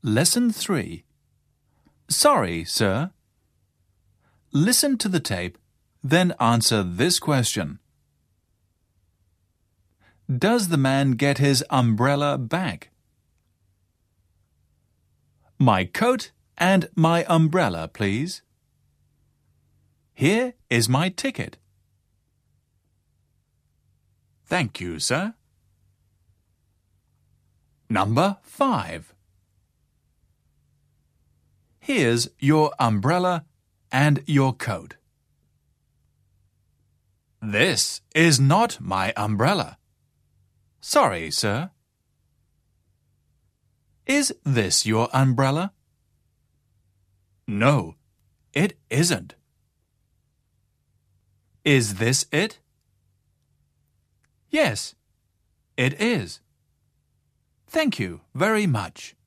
Lesson 3. Sorry, sir. Listen to the tape, then answer this question. Does the man get his umbrella back? My coat and my umbrella, please. Here is my ticket. Thank you, sir. Number 5. Here's your umbrella and your coat. This is not my umbrella. Sorry, sir. Is this your umbrella? No, it isn't. Is this it? Yes, it is. Thank you very much.